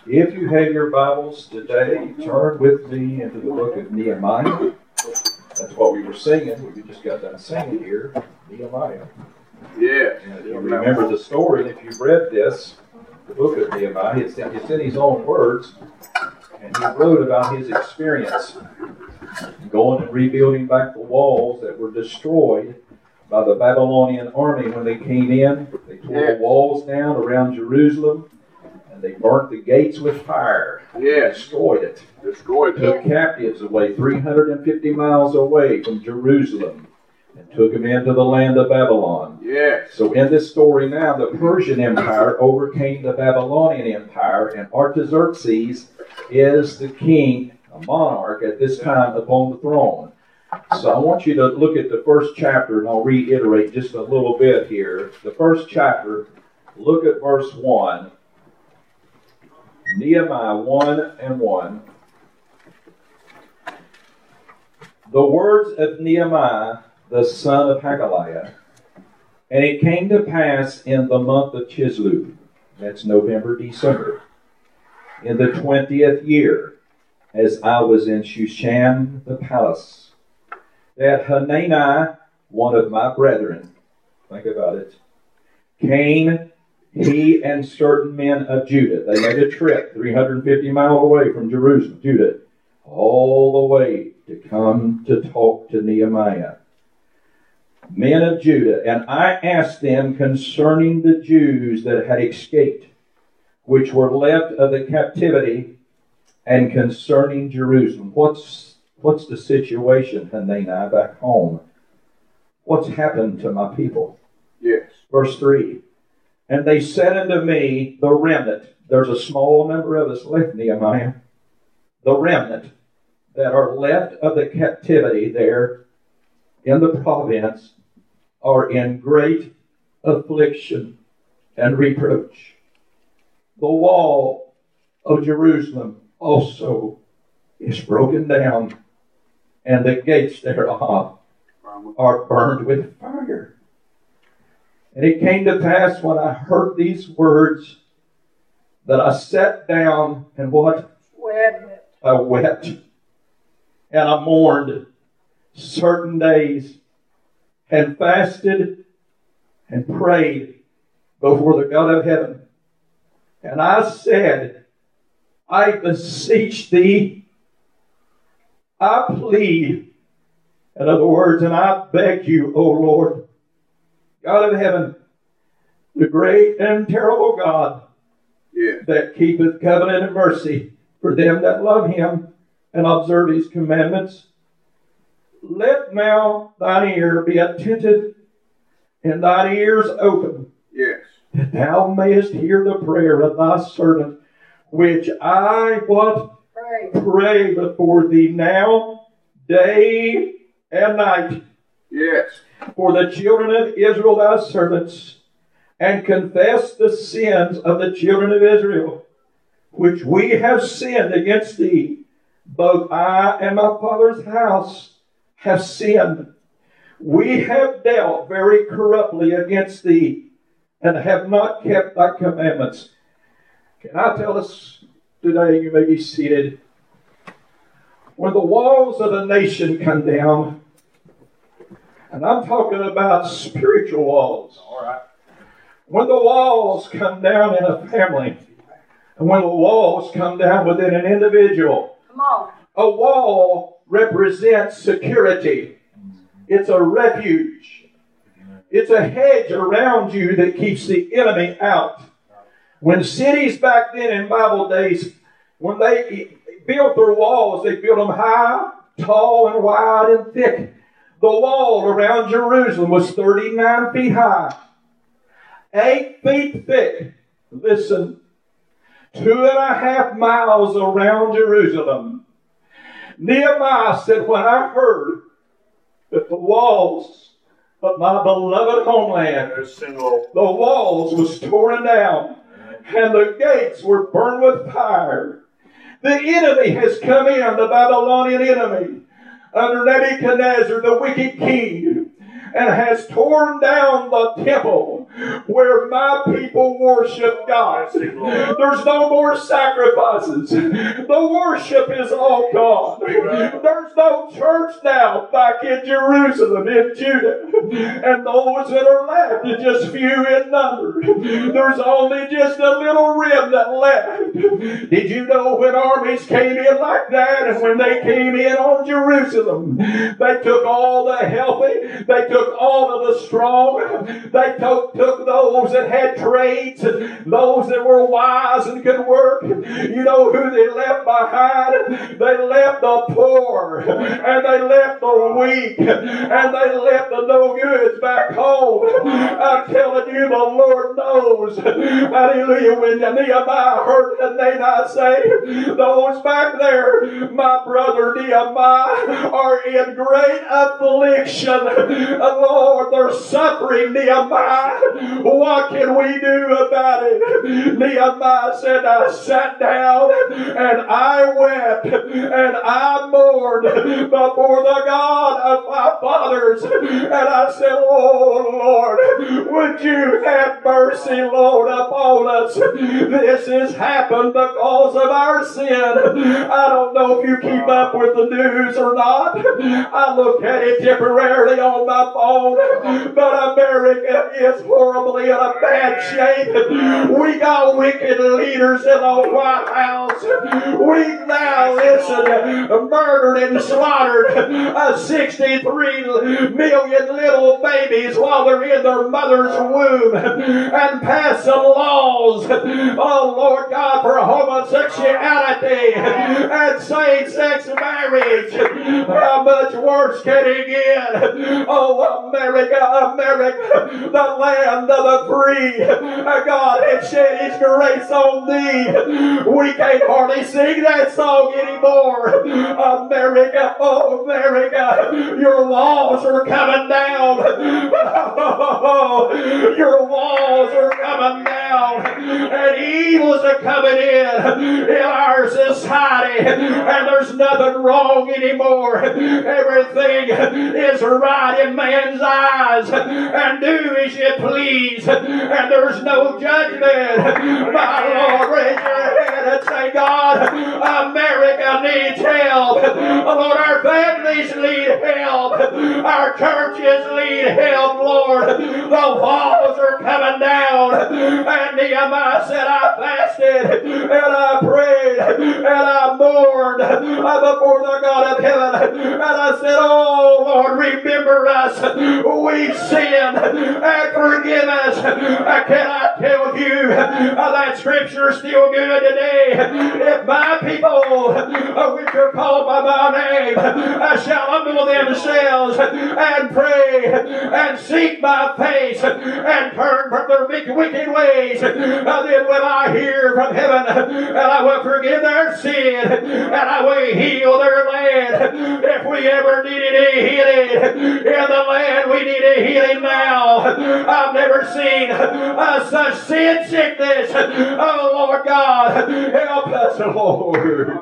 If you have your Bibles today, turn with me into the book of Nehemiah. That's what we were singing. We just got done singing here, Nehemiah. Yeah. And if you remember the story, and if you've read this, the book of Nehemiah, it's in his own words, and he wrote about his experience going and rebuilding back the walls that were destroyed by the Babylonian army when they came in. They tore the walls down around Jerusalem, and they burnt the gates with fire. Destroyed it. Took captives away 350 miles away from Jerusalem and took them into the land of Babylon. So in this story now, the Persian Empire overcame the Babylonian Empire, and Artaxerxes is the king, a monarch at this time upon the throne. So I want you to look at the first chapter, and I'll reiterate just a little bit here. The first chapter, look at verse 1. Nehemiah 1:1. The words of Nehemiah, the son of Hagaliah. And it came to pass in the month of Chislev, that's November, December, in the 20th year, as I was in Shushan the palace, that Hanani, one of my brethren, think about it, came, he and certain men of Judah. They made a trip 350 miles away from Jerusalem, Judah, all the way to come to talk to Nehemiah. Men of Judah, and I asked them concerning the Jews that had escaped, which were left of the captivity, and concerning Jerusalem. What's the situation, Hanani, back home? What's happened to my people? Yes. Verse 3. And they said unto me, the remnant. There's a small number of us left, Nehemiah. The remnant that are left of the captivity there in the province are in great affliction and reproach. The wall of Jerusalem also is broken down, and the gates thereof are burned with fire. And it came to pass when I heard these words that I sat down and what? I wept. And I mourned certain days and fasted and prayed before the God of heaven. And I said, I beseech thee, I plead, in other words, and I beg you, O Lord, God of heaven, the great and terrible God, that keepeth covenant and mercy for them that love him and observe his commandments. Let now thine ear be attentive and thine ears open, that thou mayest hear the prayer of thy servant, which I pray before thee now, day and night. For the children of Israel thy servants, and confess the sins of the children of Israel, which we have sinned against thee. Both I and my father's house have sinned. We have dealt very corruptly against thee, and have not kept thy commandments. Can I tell us today, you may be seated, when the walls of a nation come down, and I'm talking about spiritual walls. All right. When the walls come down in a family, and when the walls come down within an individual, a wall represents security. It's a refuge. It's a hedge around you that keeps the enemy out. When cities back then in Bible days, when they built their walls, they built them high, tall, and wide and thick. The wall around Jerusalem was 39 feet high, 8 feet thick. Listen, 2.5 miles around Jerusalem. Nehemiah said, when I heard that the walls of my beloved homeland, the walls was torn down, and the gates were burned with fire. The enemy has come in, the Babylonian enemy, under Nebuchadnezzar, the wicked king, and has torn down the temple where my people worship God. There's no more sacrifices. The worship is all gone. There's no church now back in Jerusalem, in Judah. And those that are left are just few in number. There's only just a little remnant left. Did you know when armies came in like that, and when they came in on Jerusalem, they took all the healthy, they took all of the strong, they took those that had trades, those that were wise and could work. You know who they left behind? They left the poor, and they left the weak, and they left the no-goods back home. I'm telling you, the Lord knows. Hallelujah. When Nehemiah heard the Nahai say, those back there, my brother Nehemiah, are in great affliction. Lord, they're suffering, Nehemiah. What can we do about it? Nehemiah said, I sat down and I wept and I mourned before the God of my fathers. And I said, oh Lord, would you have mercy, Lord, upon us? This has happened because of our sin. I don't know if you keep up with the news or not. I look at it temporarily on my phone, but America is horribly in a bad shape. We got wicked leaders in the White House. We now, listen, murdered and slaughtered 63 million little babies while they're in their mother's womb, and passed some laws, oh Lord God, for homosexuality and same-sex marriage. How much worse can it get? Oh, America, America, the land of the free. God has shed His grace on thee. We can't hardly sing that song anymore. America, oh America, your walls are coming down. Your walls are coming down, and evils are coming in our society, and there's nothing wrong anymore. Everything is right in man's eyes, and do as you please, and there's no judgment. My Lord, raise your head and say, God, America needs help. Lord, our families need help. Our churches need help, Lord. The walls are coming down. And Nehemiah said, I fasted, and I prayed, and I mourned before the God of heaven. And I said, oh Lord, remember us. We've sinned, and forgive us. Can I tell you that scripture is still good today? If my people, which are called by my name, shall humble themselves and pray and seek my face and turn from their wicked ways, then will I hear from heaven, and I will forgive their sin, and I will heal their land. If we ever needed a healing in the land, we need a healing now. I've never seen such sin sickness. Oh Lord God, help us, Lord.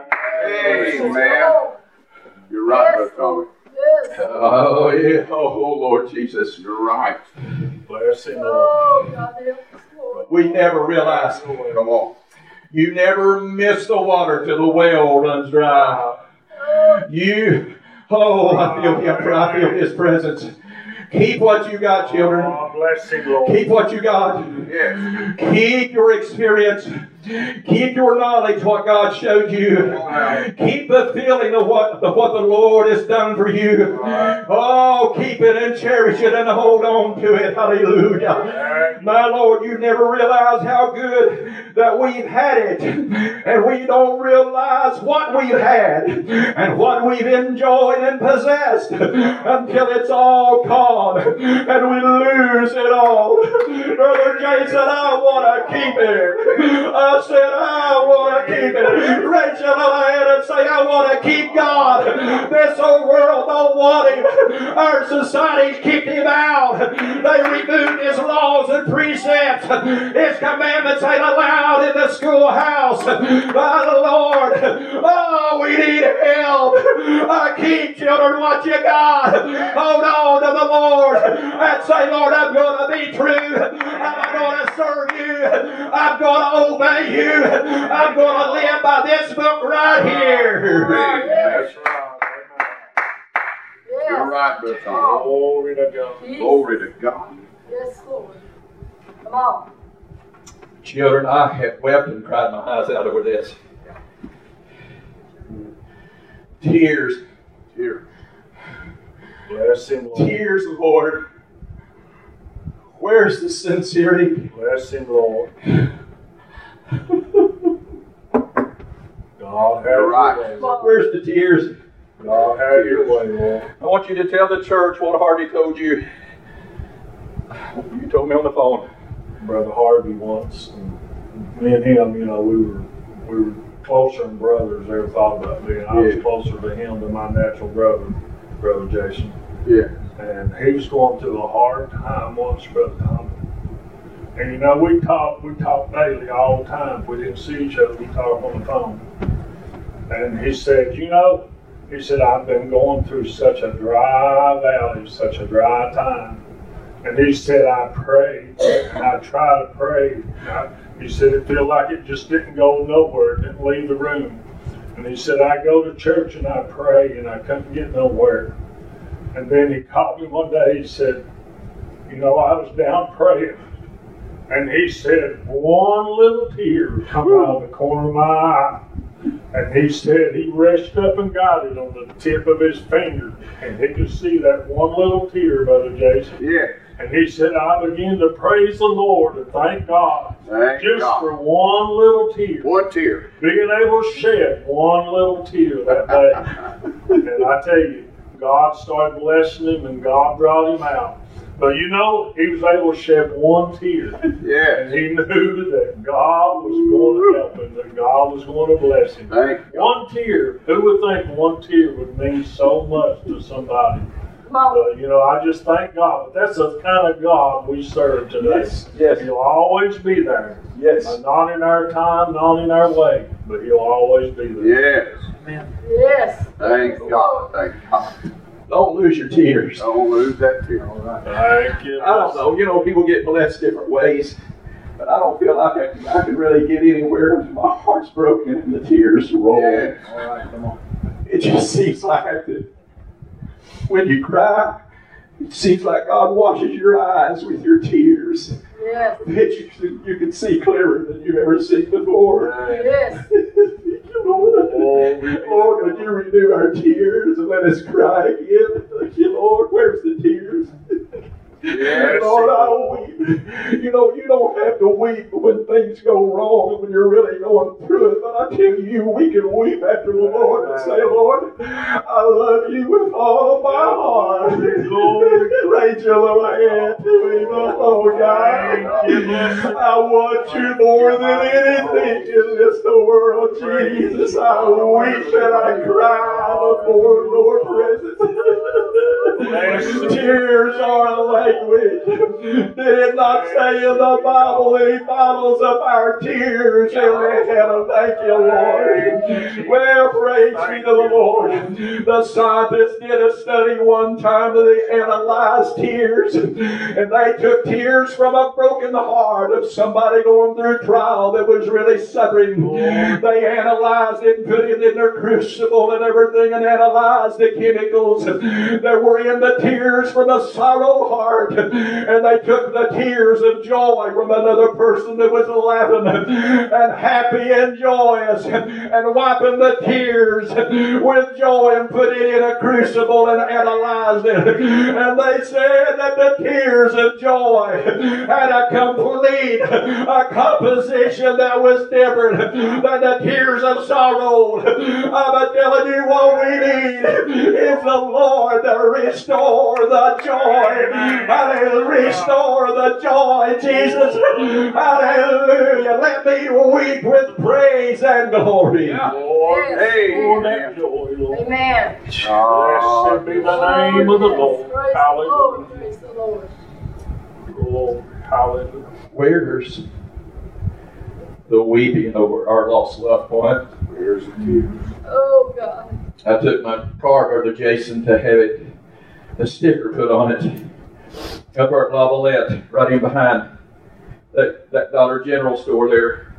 Amen. You're right, Brother Tommy. Oh, yeah. Oh, Lord Jesus. You're right. Bless him, Lord. We never realize. Come on. You never miss the water till the well runs dry. I feel Him. I feel His presence. Keep what you got, children. Bless him, Lord. Keep what you got. Yes. Keep your experience. Keep your knowledge, what God showed you. Keep the feeling of what the Lord has done for you. Oh, keep it and cherish it and hold on to it. Hallelujah. My Lord, you never realize how good that we've had it. And we don't realize what we've had and what we've enjoyed and possessed until it's all gone and we lose it all. Brother Jay said, I want to keep it. I said, I want to keep it. Raise your little hand and say, I want to keep God. This whole world don't want him. Our society's kicked him out. They removed his laws and precepts. His commandments ain't allowed in the schoolhouse. By the Lord, oh, we need help. Keep, children, what you got. Hold on to the Lord and say, Lord, I'm going to be true. I'm going to serve you. I'm going to obey you. I'm going to live by this book right here. That's right. You're right, Brother Tommy. Glory to God. Glory to God. Yes, Lord. Come on. Children, I have wept and cried my eyes out over this. Tears. Here. Bless him, Lord. Tears, Lord. Where's the sincerity? Bless him, Lord. God, have You're right. your way, Lord. Where's the tears? God, have your way, Lord. I want you to tell the church what Hardy told you. You told me on the phone. Brother Harvey once, and me and him, you know, we were closer than brothers. Ever thought about being? I was closer to him than my natural brother, Brother Jason. Yeah. And he was going through a hard time once, Brother Tommy. And you know, we talk daily all the time. If we didn't see each other, we talk on the phone. And he said, you know, he said, I've been going through such a dry valley, such a dry time. And he said, I prayed, and I tried to pray. He said, it felt like it just didn't go nowhere, it didn't leave the room. And he said, I go to church and I pray, and I couldn't get nowhere. And then he called me one day, he said, you know, I was down praying. And he said, one little tear come out of the corner of my eye. And he said he reached up and got it on the tip of his finger. And he could see that one little tear, Brother Jason. Yeah. And he said, I began to praise the Lord and thank God. Thank just God. for one little tear. One tear. Being able to shed one little tear that day. And I tell you, God started blessing him and God brought him out. But you know, he was able to shed one tear. Yeah. And he knew that God was going to help him, that God was going to bless him. Thank God. One tear, who would think one tear would mean so much to somebody? Come on. You know, I just thank God. But that's the kind of God we serve today. Yes. He'll always be there. Yes. Not in our time, not in our way, but he'll always be there. Yes. Yes. Thank God. Thank God. Don't lose your tears. Don't lose that tear. Thank you. I don't know. You know, people get blessed different ways. But I don't feel like I can really get anywhere. My heart's broken and the tears roll. Yes. All right, come on. It just seems like that when you cry, it seems like God washes your eyes with your tears. Yes. That you can see clearer than you've ever seen before. Yes. Lord, would you renew our tears and let us cry again? Thank you, Lord. Where's the tears? Yes. Lord, I'll weep. You know, you don't have to weep when things go wrong and when you're really going through it. But I tell you, we can weep after the Lord and say, Lord, I love you with all my heart. Raise your little hand to him, oh God. I want you more than anything in this world, Jesus. I weep and I cry before your presence. Tears are a language. Did it not say in the Bible that he bottles up our tears every heaven? Thank you, Lord. Well, praise be to the Lord. The scientists did a study one time that they analyzed tears, and they took tears from a broken heart of somebody going through a trial that was really suffering. They analyzed it and put it in their crucible and everything and analyzed the chemicals that were in the tears from a sorrow heart. And they took the tears of joy from another person that was laughing and happy and joyous and wiping the tears with joy and put it in a crucible and analyzed it. And they said that the tears of joy had a complete composition that was different than the tears of sorrow. I'm telling you, what we need is the Lord to restore the joy. Hallelujah. Restore the joy, Jesus. Hallelujah. Let me weep with praise and glory. Lord, Hey. pour that joy, Lord. Amen. Blessed be the name of the Lord. Praise the Hallelujah. Lord. Praise the Lord. Lord, hallelujah. Where's the weeping over our lost loved one? Where's the tears? Oh, God. I took my car, Brother Jason, to have it, a sticker put on it. Up at Lavalette, right in behind that Dollar General store there.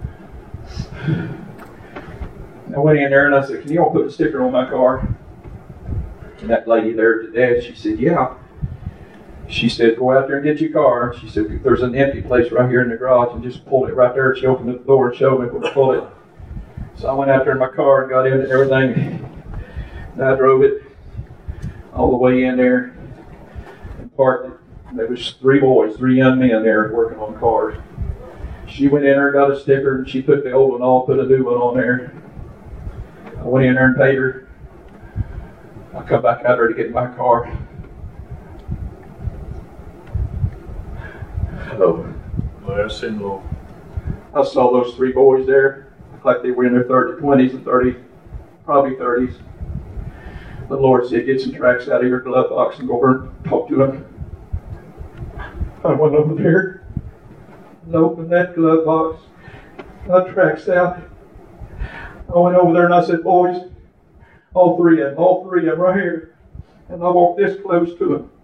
I went in there and I said, "Can you all put a sticker on my car?" And that lady there at the desk, she said, "Yeah." She said, "Go out there and get your car." She said, "There's an empty place right here in the garage," and just pulled it right there. She opened the door and showed me where to pull it. So I went out there in my car and got in and everything. And I drove it all the way in there and parked it. There was three young men there working on cars. She went in there and got a sticker, and she took the old one off, put a new one on there. I went in there and paid her. I come back out there to get my car. Oh, Bless him, Lord. I saw those three boys there, looked like they were in their 20s and 30s, probably 30s. The Lord said, "Get some tracts out of your glove box and go over and talk to them." I went over there and opened that glove box, got tracts out. I went over there and I said, "Boys, all three of them right here." And I walked this close to them.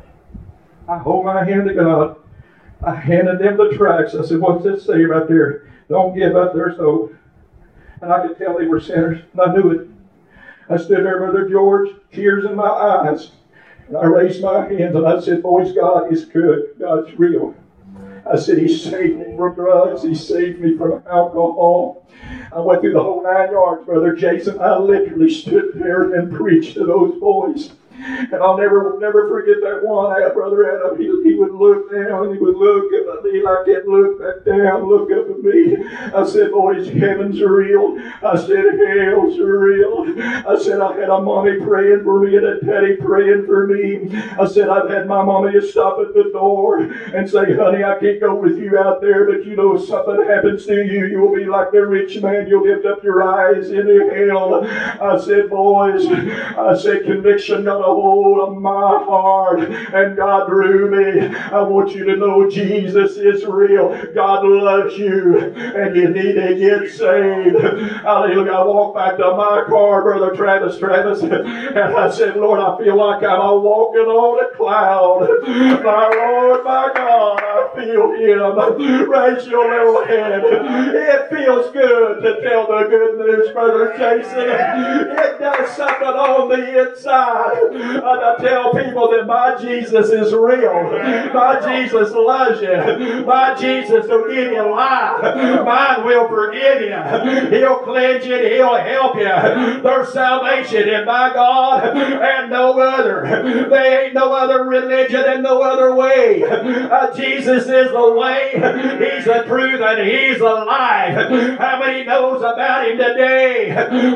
I hold my hand to God. I handed them the tracts. I said, "What's this say right there? Don't give up, there's hope." And I could tell they were sinners, and I knew it. I stood there, Brother George, tears in my eyes. And I raised my hands and I said, "Boys, God is good. God's real." I said, "He saved me from drugs. He saved me from alcohol." I went through the whole 9 yards, Brother Jason. I literally stood there and preached to those boys. And I'll never forget that one. I had Brother Adam. He would look down and he would look at me like that, look back down, look up at me. I said, "Boys, heaven's real." I said, "Hell's real." I said, "I had a mommy praying for me and a daddy praying for me." I said, "I've had my mommy to stop at the door and say, 'Honey, I can't go with you out there, but you know, if something happens to you, you'll be like the rich man. You'll lift up your eyes into hell.'" I said, "Boys," I said, "conviction got a hold of my heart and God drew me. I want you to know Jesus is real. God loves you and you need to get saved." Hallelujah. I walked back to my car, Brother Travis, and I said, "Lord, I feel like I'm walking on a cloud. My Lord, my God, I feel Him." Raise your little hand. It feels good to tell the good news, Brother Jason. It does something on the inside. And I tell people that my Jesus is real. My Jesus loves you. My Jesus will give you life. Mine will forgive you. He'll cleanse you. He'll help you. There's salvation in my God and no other. There ain't no other religion and no other way. Jesus is the way. He's the truth and He's the life. How many knows about Him today?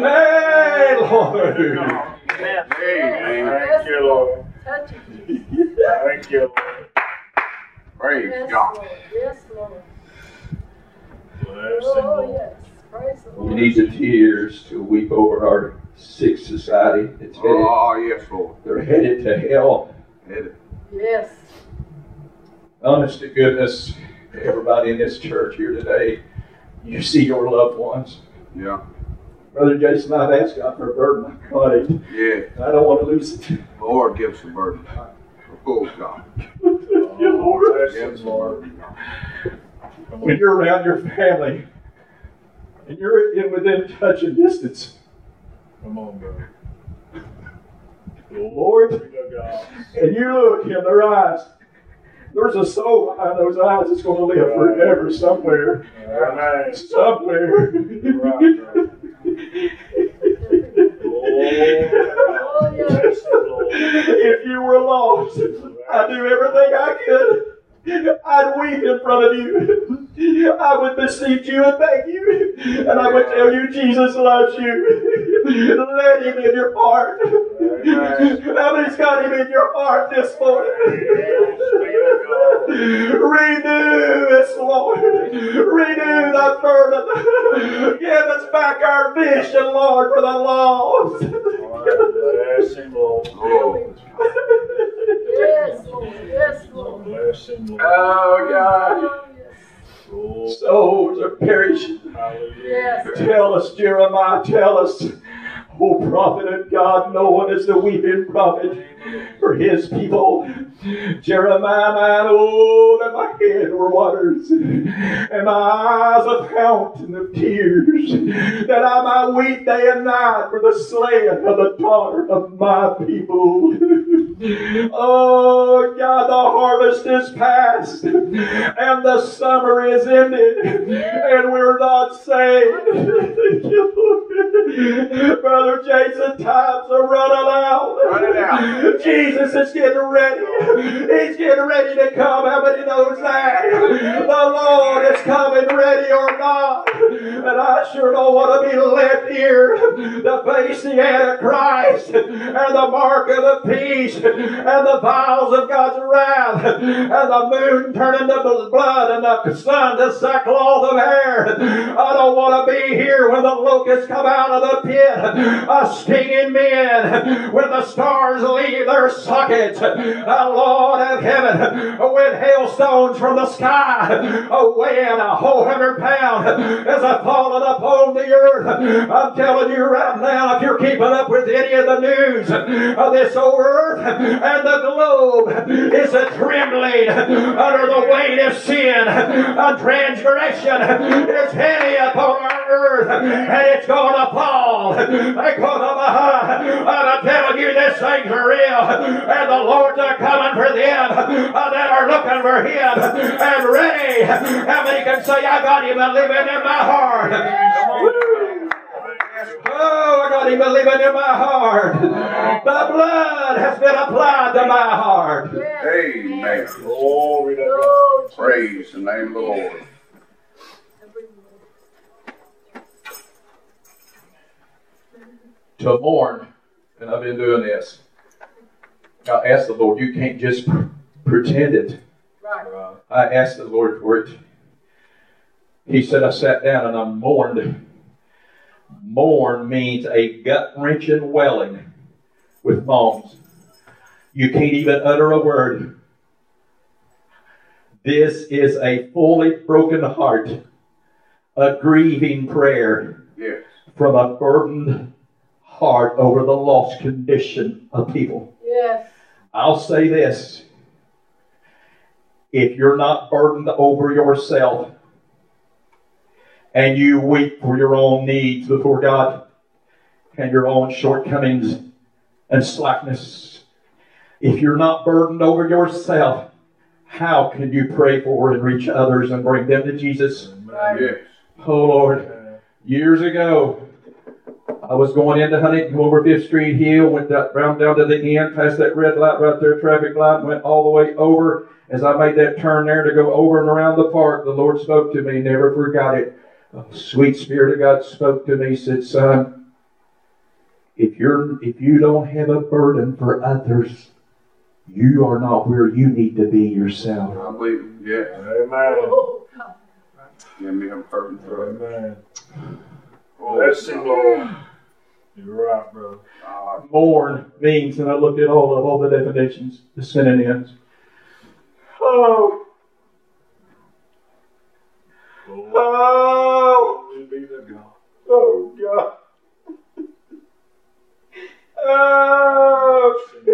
Hey, Lord. Thank you, Lord. Touch it. Thank you, Lord. Praise Yes, God. Lord. Yes, Lord. Bless him, Oh, Lord. yes. Praise the Lord. We need the tears to weep over our sick society. It's headed, Oh, yes, Lord. they're headed to hell. Hit it. Yes. Honest to goodness, everybody in this church here today, you see your loved ones. Yeah. Brother Jason, I've asked God for a burden. I got it. Yeah. And I don't want to lose it. Lord, give us a burden. Oh, God. You, Lord. Bless Give him, us a Lord. burden. When you're around your family and you're within touching distance, Come on, brother. Lord, Glory to God. and you look in their eyes, there's a soul behind those eyes that's going to live forever somewhere. Amen. Somewhere. Oh, yes. Bless him, Lord. If you were lost, I'd do everything I could. I'd weep in front of you. I would beseech you and beg you. And I would tell you Jesus loves you. Let Him in your heart. How many's got him in your heart this morning? Renew this, Lord. Renew the burden. Give us back our vision, Lord, for the lost. Bless him, Lord. Oh, Yes, Lord. Yes, Lord. Bless him, Lord. Oh, God. Oh, yes. Oh, Souls are perishing. hallelujah. Yes. Tell us, Jeremiah, tell us. O prophet of God, no one is the weeping prophet for his people. Jeremiah, man, oh, that my head were waters, and my eyes a fountain of tears, that I might weep day and night for the slaying of the daughter of my people. Oh, God, the harvest is past, and the summer is ended, and we're not saved. Brother Jason, times are running out. Running out. Jesus is getting ready. He's getting ready to come. How many knows that? The Lord is coming, ready or not. And I sure don't want to be left here to face the Antichrist and the mark of the beast and the vials of God's wrath and the moon turning to blood and the sun to sackcloth of hair. I don't want to be here when the locusts come out of the pit, stinging men, when the stars leave their sockets, Lord of heaven, when hailstones from the sky, weighing 100 pounds, as I fallen upon the earth. I'm telling you right now, if you're keeping up with any of the news, this old earth and the globe is trembling under the weight of sin. A transgression is heavy upon our earth, and it's going to fall. I'm telling you, this thing's real, and the Lord's coming for them that are looking for Him and ready. How many can say, I got Him living in my heart? Oh, I got Him living in my heart. The blood has been applied to my heart. amen. Glory to God. Oh, Praise the name of the Lord. To mourn, and I've been doing this. I asked the Lord, you can't just pretend it. right. I asked the Lord for it. He said, I sat down and I mourned. Mourn means a gut-wrenching wailing with moans. You can't even utter a word. This is a fully broken heart, a grieving prayer Yes. from a burdened heart over the lost condition of people. Yes. I'll say this. If you're not burdened over yourself and you weep for your own needs before God and your own shortcomings and slackness, if you're not burdened over yourself, how can you pray for and reach others and bring them to Jesus? Right. Yes. Oh Lord, years ago, I was going into Huntington over 5th Street Hill, went round down to the end, past that red light right there, traffic light, went all the way over. As I made that turn there to go over and around the park, the Lord spoke to me, never forgot it. A sweet Spirit of God spoke to me, said, son, if you don't have a burden for others, you are not where you need to be yourself. I believe it. Yes. Amen. Oh, God. Give me a burden for it. Amen. Oh, Bless him, Lord. You're right, brother. Mourn means, and I looked at all the definitions, the synonyms. Oh, Glory be to God. oh God. Oh.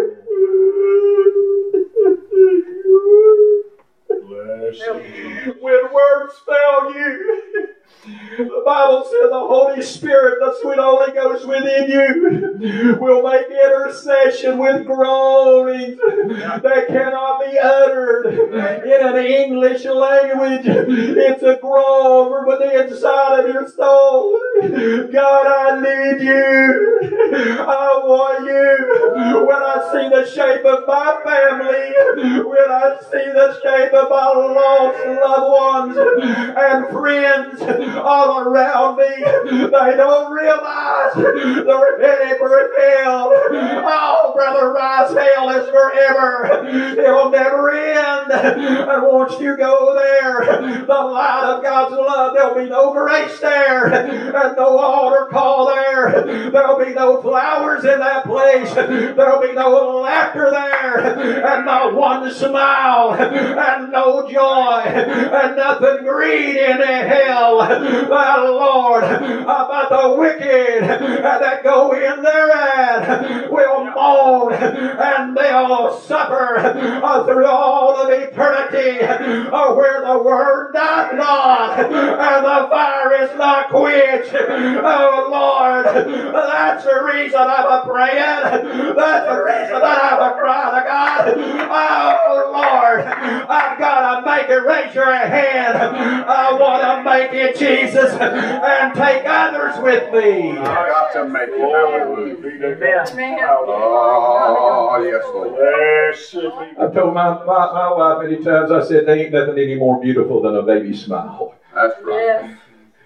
Bless him. When words fail you, the Bible says the Holy Spirit, the sweet Holy Ghost within you, will make intercession with groanings that cannot be uttered in an English language. It's a groan from the inside of your soul. God, I need you. I want you. When I see the shape of my family, when I see the shape of my lost loved ones and friends, all around me. They don't realize they're headed for hell. Oh, Brother Rice, hell is forever. It'll never end. And once you go there, the light of God's love, there'll be no grace there, and no altar call there. There'll be no flowers in that place. There'll be no laughter there, and not one smile, and no joy, and nothing greed in hell. But Lord, about the wicked that go in there and will moan, and they'll suffer through all of eternity, where the word doth not, and the fire is not quenched. Oh Lord, that's the reason I'm praying. That's the reason that I'm crying to God. Oh Lord, I've got to make it. Raise your hand. I want to make it, Jesus, and take others with me. I got to make it. Hallelujah. Amen. Oh, yes, Lord. I've told my wife many times, I said, there ain't nothing any more beautiful than a baby smile. That's right. Yes.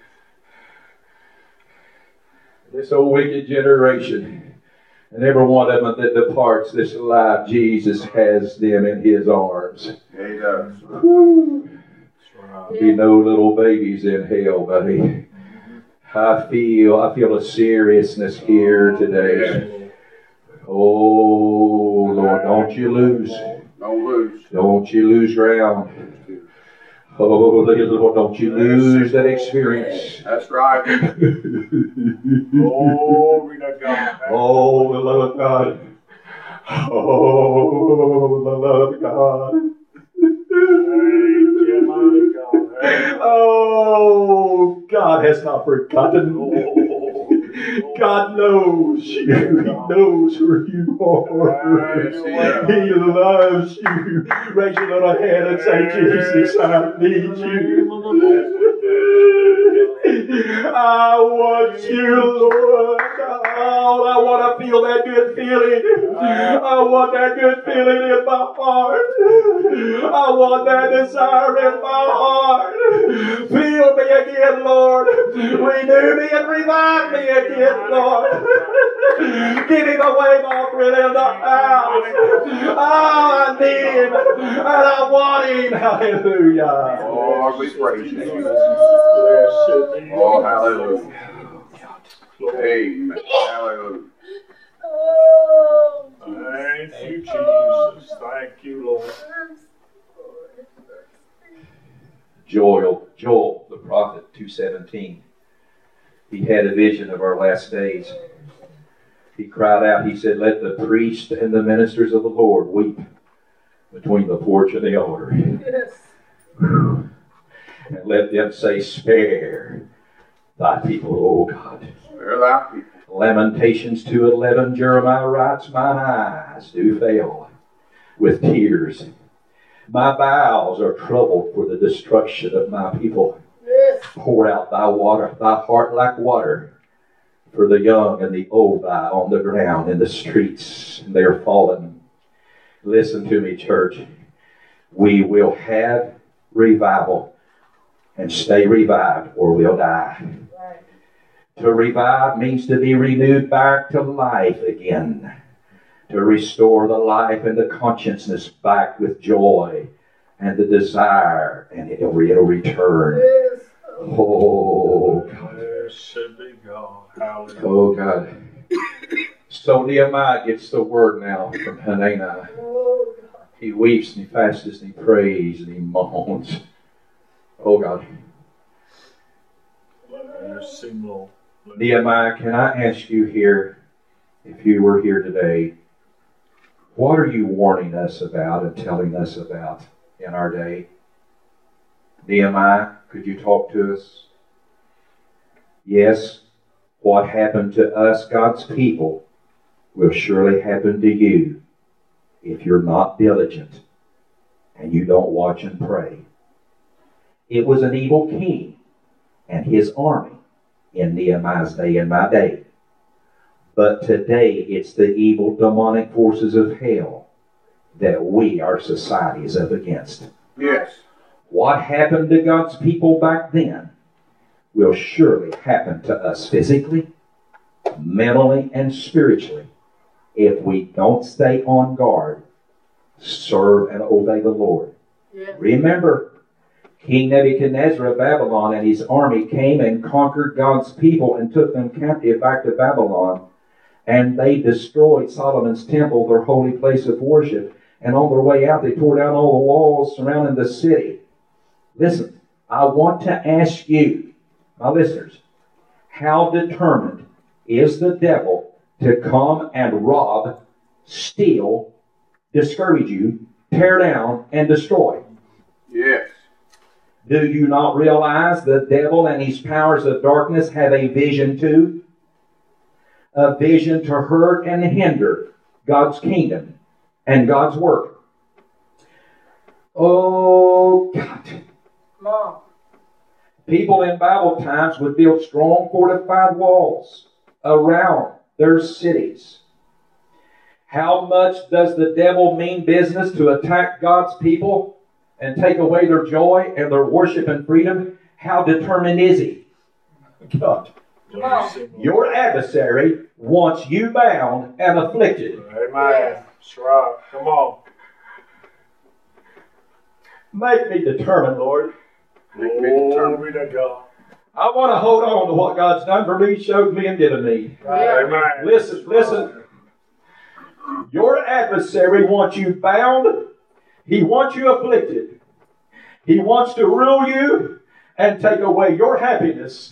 This old wicked generation, and every one of them that departs this life, Jesus has them in his arms. Yeah, he does. Whew. Be no little babies in hell, buddy. I feel a seriousness here today. Oh Lord, don't you lose. Don't lose. Don't you lose ground. Oh Lord, don't you lose that experience. That's right. Glory to God. Oh, the love of God. Oh, the love of God. Thank you, mighty God. Oh, God has not forgotten. God knows you. He knows who you are. He loves you. Raise your little hand and say, Jesus, I need you. I want you, Lord. Oh, I want to feel that good feeling. I want that good feeling in my heart. I want that desire in my heart. Fill me again, Lord. Renew me and revive me again, Lord. Give him a wave offering in the house. Oh, I need him. And I want him. Hallelujah. Lord, we praise you. Blessed be Oh, hallelujah. Amen. Hallelujah. Oh, Thank you, Jesus. Thank you, Lord. Joel, the prophet, 2:17. He had a vision of our last days. He cried out, he said, let the priest and the ministers of the Lord weep between the porch and the altar. yes. And let them say, spare thy people, O God. Spare thy people. Lamentations 2:11, Jeremiah writes, mine eyes do fail with tears. My bowels are troubled for the destruction of my people. Yes. Pour out thy water, thy heart like water, for the young and the old lie on the ground in the streets. They are fallen. Listen to me, church. We will have revival and stay revived or we'll die. Right. To revive means to be renewed back to life again. To restore the life and the consciousness back with joy and the desire, and it'll return. Yes. Oh, God. Blessed be God. Hallelujah. Oh, God. So Nehemiah gets the word now from Hanani. Oh, God. He weeps and he fasts and he prays and he moans. Oh, God. Mercy, Lord. Nehemiah, can I ask you here, if you were here today, what are you warning us about and telling us about in our day? Nehemiah, could you talk to us? Yes, what happened to us, God's people, will surely happen to you if you're not diligent and you don't watch and pray. It was an evil king and his army in Nehemiah's day and my day. But today it's the evil demonic forces of hell that our society is up against. Yes. What happened to God's people back then will surely happen to us physically, mentally, and spiritually if we don't stay on guard, serve and obey the Lord. Yes. Remember, King Nebuchadnezzar of Babylon and his army came and conquered God's people and took them captive back to Babylon. And they destroyed Solomon's temple, their holy place of worship. And on their way out, they tore down all the walls surrounding the city. Listen, I want to ask you, my listeners, how determined is the devil to come and rob, steal, discourage you, tear down, and destroy? Yes. Do you not realize the devil and his powers of darkness have a vision too? A vision to hurt and hinder God's kingdom and God's work. Oh, God. Come on. People in Bible times would build strong fortified walls around their cities. How much does the devil mean business to attack God's people and take away their joy and their worship and freedom? How determined is he? God. Come on. Your adversary wants you bound and afflicted. Amen. That's right. Come on. Make me determined, Lord. Make me determined. Glory to God. I want to hold on to what God's done for me, showed me, and given me. Yeah. Amen. Listen. Your adversary wants you bound. He wants you afflicted. He wants to rule you and take away your happiness.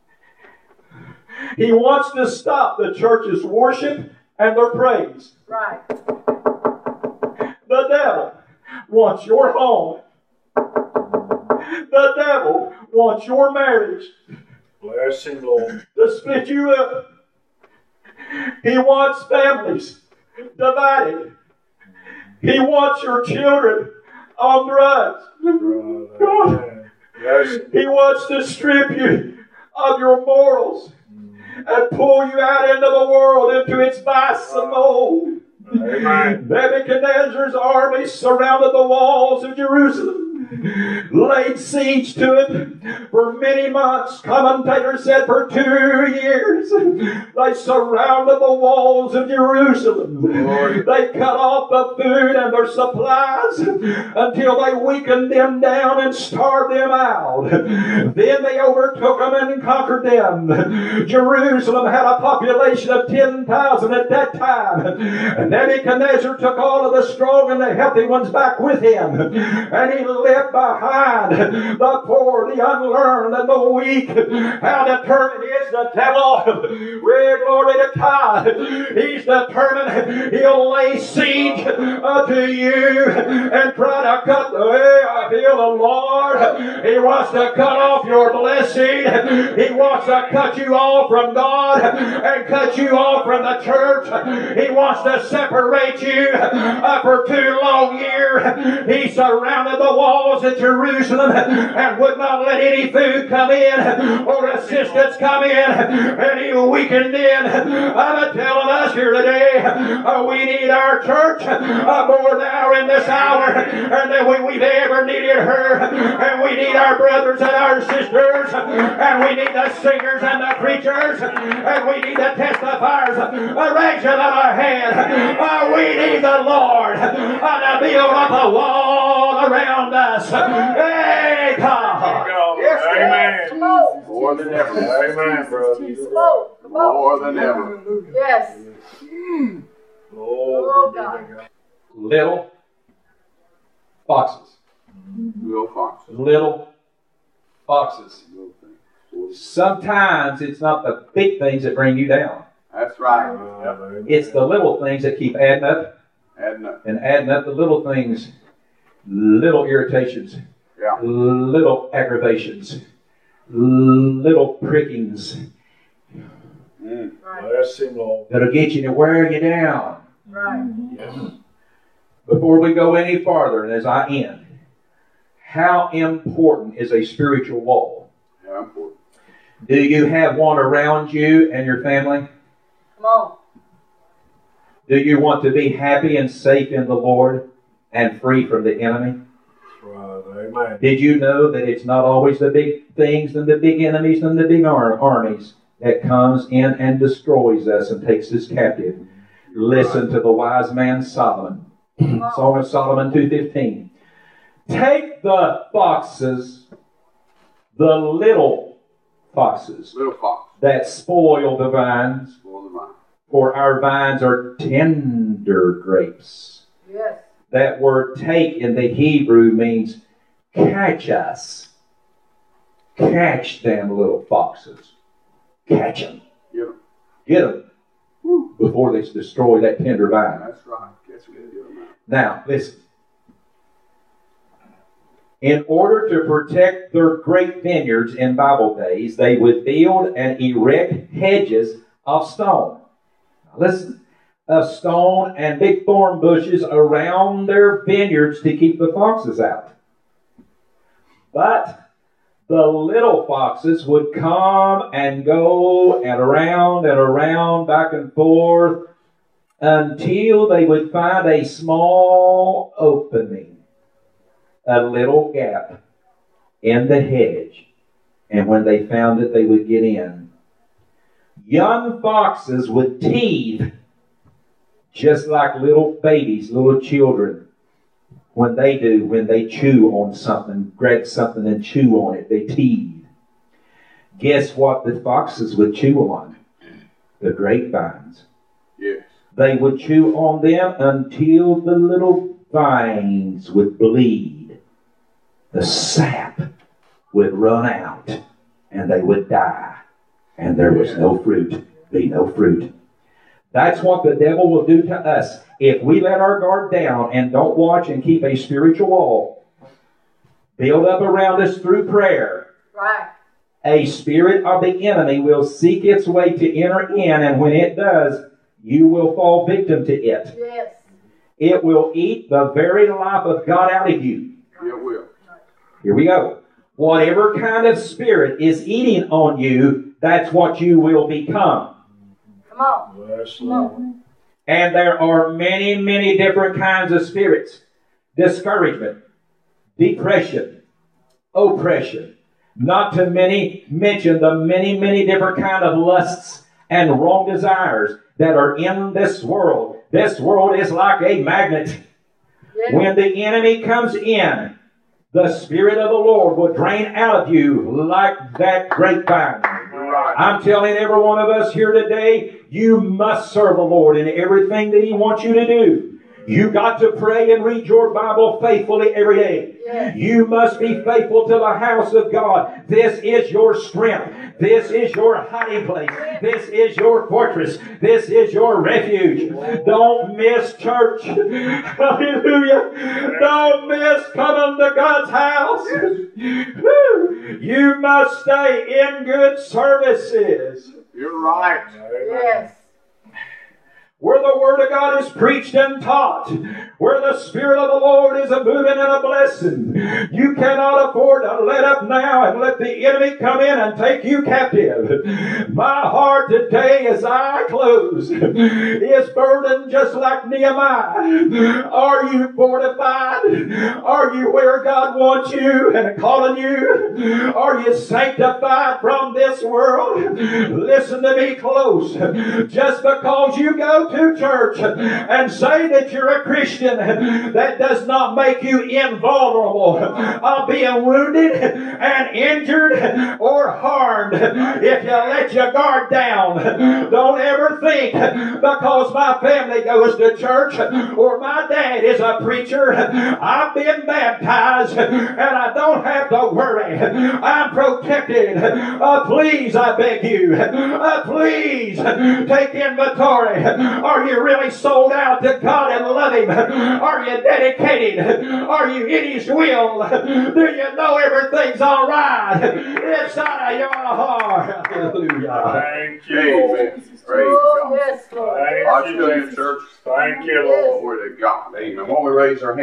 He wants to stop the church's worship and their praise. Right. The devil wants your home. The devil wants your marriage Bless him, Lord. to split you up. He wants families divided. He wants your children on drugs. Amen. Bless him. He wants to strip you of your morals and pull you out into the world, into its vice and mold. Amen. Nebuchadnezzar's army surrounded the walls of Jerusalem, laid siege to it for many months. Commentators said for 2 years. They surrounded the walls of Jerusalem. They cut off the food and their supplies until they weakened them down and starved them out. Then they overtook them and conquered them. Jerusalem had a population of 10,000 at that time. And Nebuchadnezzar took all of the strong and the healthy ones back with him. And he left behind the poor, the unlearned, and the weak. How determined is the devil? We're glory to God. He's determined. He'll lay siege to you and try to cut the way. I feel the Lord. He wants to cut off your blessing. He wants to cut you off from God and cut you off from the church. He wants to separate you for 2 long years. He surrounded the walls of Jerusalem and would not let any food come in or assistance come in, and he weakened in. I'm telling us here today, we need our church more now in this hour than we've ever needed her. And we need our brothers and our sisters, and we need the singers and the preachers, and we need the testifiers. Raise your little hand. We need the Lord to build up a wall around us. Hey, God. Yes, Amen. Come on. More than ever. Amen, brother. Come on. Come on. More than ever. Yes. Lord, God. Little foxes. Little foxes. Little foxes. Little things. Sometimes it's not the big things that bring you down. That's right. It's the little things that keep adding up Adding up. and adding up. The little things, little irritations, Yeah. little aggravations, little prickings Mm. Right. Bless him, Lord. that'll get you to wear you down. Right. Before we go any farther, and as I end, how important is a spiritual wall? Yeah, important. Do you have one around you and your family? Come on. Do you want to be happy and safe in the Lord and free from the enemy? That's right. Amen. Did you know that it's not always the big things and the big enemies and the big armies that comes in and destroys us and takes us captive? Listen to the wise man Solomon. Song of Solomon 2:15. Take the foxes, the little foxes Little fox. that spoil the vines, Spoil the vine. for our vines are tender grapes. Yes. That word take in the Hebrew means catch us. Catch them little foxes. Catch them. Get them. Get them before they destroy that tender vine. That's right. Catch them. Get them out. Now, listen. In order to protect their great vineyards in Bible days, they would build and erect hedges of stone. Now listen, of stone and big thorn bushes around their vineyards to keep the foxes out. But the little foxes would come and go and around, back and forth, until they would find a small opening, a little gap in the hedge. And when they found it, they would get in. Young foxes would teethe just like little babies, little children. When they chew on something, grab something and chew on it, they teethe. Guess what the foxes would chew on? The grapevines. Yes. They would chew on them until the little vines would bleed. The sap would run out and they would die. And there was no fruit, be no fruit. That's what the devil will do to us if we let our guard down and don't watch and keep a spiritual wall build up around us through prayer. Right. A spirit of the enemy will seek its way to enter in, and when it does, you will fall victim to it. Yes. It will eat the very life of God out of you. It will. Here we go. Whatever kind of spirit is eating on you, that's what you will become. Come on. Yes, Come Lord. on. And there are many, many different kinds of spirits. Discouragement, depression, oppression. Not to mention the many, many different kind of lusts and wrong desires that are in this world. This world is like a magnet. Yes. When the enemy comes in, the Spirit of the Lord will drain out of you like that grapevine. You're right. I'm telling every one of us here today, you must serve the Lord in everything that He wants you to do. You got to pray and read your Bible faithfully every day. Yes. You must be faithful to the house of God. This is your strength. This is your hiding place. This is your fortress. This is your refuge. Don't miss church. Hallelujah. Don't miss coming to God's house. Woo. You must stay in good services. You're right. Yes. Where the Word of God is preached and taught, where the Spirit of the Lord is a moving and a blessing. You cannot afford to let up now and let the enemy come in and take you captive. My heart today as I close is burdened just like Nehemiah. Are you fortified? Are you where God wants you and calling you? Are you sanctified from this world? Listen to me close. Just because you go to church and say that you're a Christian, that does not make you invulnerable of being wounded and injured or harmed. If you let your guard down, don't ever think because my family goes to church or my dad is a preacher, I've been baptized and I don't have to worry. I'm protected. Please, I beg you, please take inventory. Are you really sold out to God and love Him? Are you dedicated? Are you in His will? Do you know everything's all right inside of your heart? Hallelujah. Thank you, Lord. Amen. Praise Oh, God. yes, Lord. Thank Are you, still in Jesus. church? Thank you, Lord. Glory to God. Amen. Why don't we raise our hands?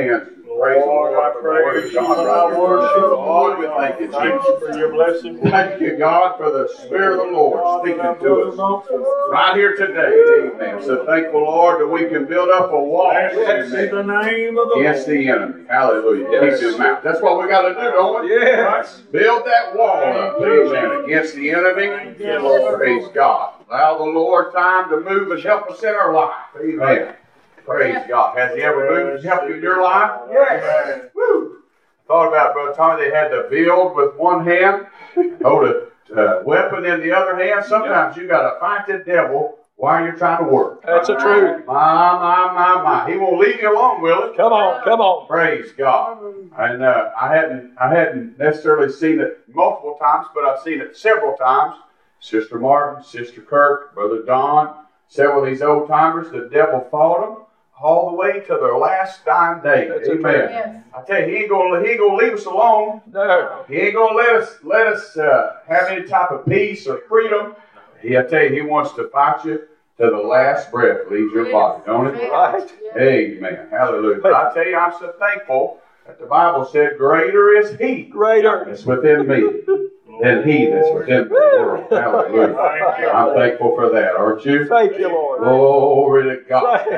Praise the Lord, I Lord for the word praise of you God. and I worship you. Lord, we thank you, Thank Jesus. you for your blessing. Thank you, God, for the Spirit of the Lord speaking to us right here today. Amen. So thankful, Lord, that we can build up a wall. Blessed be the name of the Against Lord. the enemy. Hallelujah. Yes. Keep him out. That's what we got to do, don't we? Yes. Build that wall up. Amen. Against the enemy. Thank you, Lord. Praise God. Allow the Lord time to move and help us in our life. Amen. Praise God. Has He ever moved and helped you in your life? Yes. Woo. Thought about, Brother Tommy, they had to build with one hand, hold a weapon in the other hand. Sometimes you got to fight the devil while you're trying to work. That's the truth. My. He won't leave you alone, will he? Come on, come on. Praise God. And I hadn't necessarily seen it multiple times, but I've seen it several times. Sister Martin, Sister Kirk, Brother Don, several of these old timers, the devil fought them all the way to their last dying day. That's Amen. Yes. I tell you, he ain't gonna leave us alone. No. He ain't gonna let us have any type of peace or freedom. I tell you, he wants to fight you to the last breath leaves your body, don't it? Right. Amen. Hallelujah. But I tell you, I'm so thankful that the Bible said, "Greater is He Greater. that's within me than he that's within the world." Hallelujah. Thank you. I'm thankful for that, aren't you? Thank you, Lord. Glory to God.